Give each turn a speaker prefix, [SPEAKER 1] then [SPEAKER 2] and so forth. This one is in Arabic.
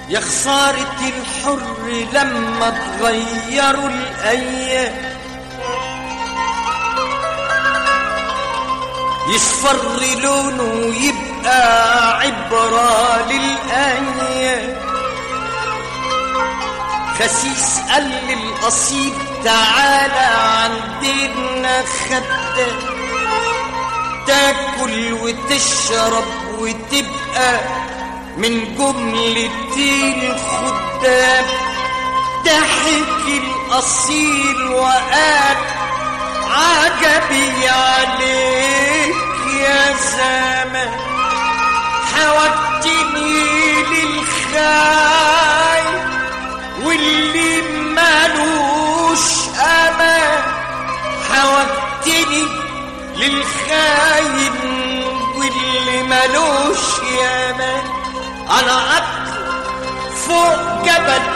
[SPEAKER 1] يا خسارة الحر لما تغيروا الأيام، يصفر لونه ويبقى عبرة للأيام. خسيس قال للقصيد تعالى عندنا خدام، تاكل وتشرب وتبقى من جملة الخدام. ضحك الأصيل وقال عجبي عليك يا زمان، حوجتني للخاين واللي مالوش أمان، حوجتني للخاين واللي مالوش أمان. أنا أطلع فوق جبل